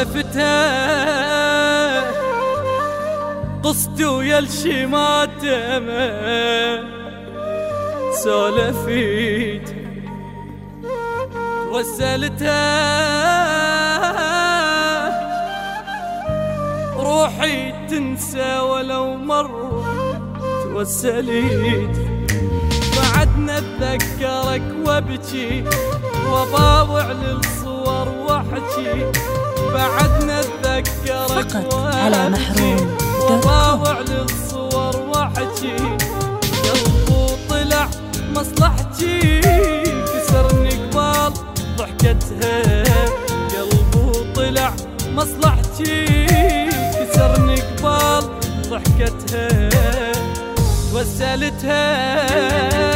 سالفتها قصتي ويا الشماتمه سولفيت وسلتها روحي تنسى ولو مرة توسليت بعدنا اتذكرك وابكي وباوع للصور واحكي بعدنا اتذكرك فقط على محروم وباوع للصور واحكي قلبو طلع مصلحتي كسرني قبال ضحكتها قلبو طلع مصلحتي كسرني قبال ضحكتها وسالتها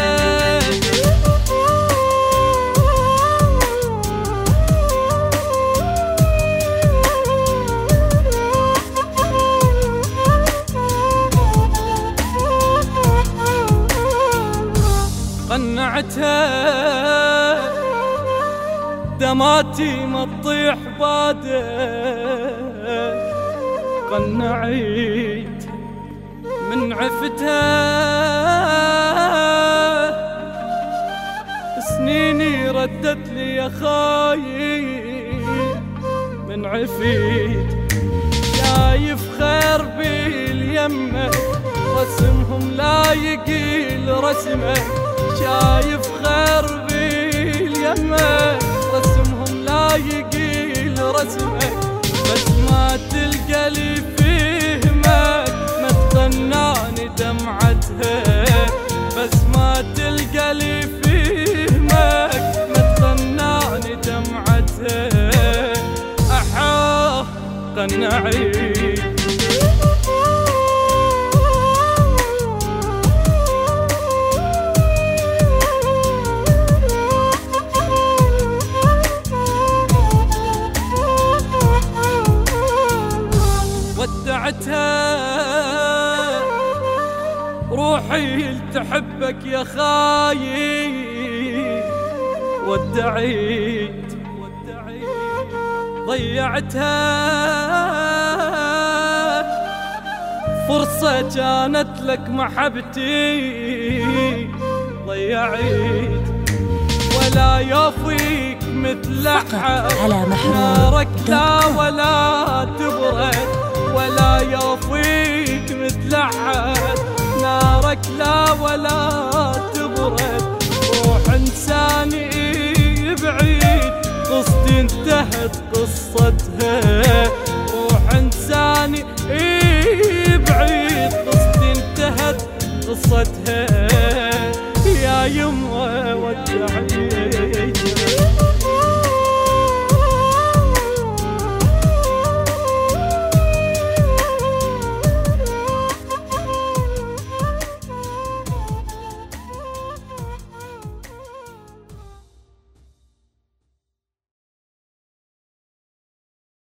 قنعتها دماتي ما تطيح باده قنعيت من عفتها سنيني ردت لي يا خايب من عفيت شايف خير باليمه رسمهم لا يقيل رسمك شايف خير باليمه رسمهم لا يقيل رسمك بس ما تلقى لي فهمك ما تغناني دمعتها بس ما تلقى لي فهمك ما تغناني دمعتها أحاه قنعي ودعتها روحي تحبك يا خايب ودعيت ضيعتها فرصة كانت لك محبتي ضيعت ولا يوفيك مثل على نارك لا ولا تبرد ولا يوفيك مثل أحد نارك لا ولا تبرد روح إنساني بعيد قصتي انتهت قصتها روح إنساني بعيد قصتي انتهت قصتها يا يمه ودعي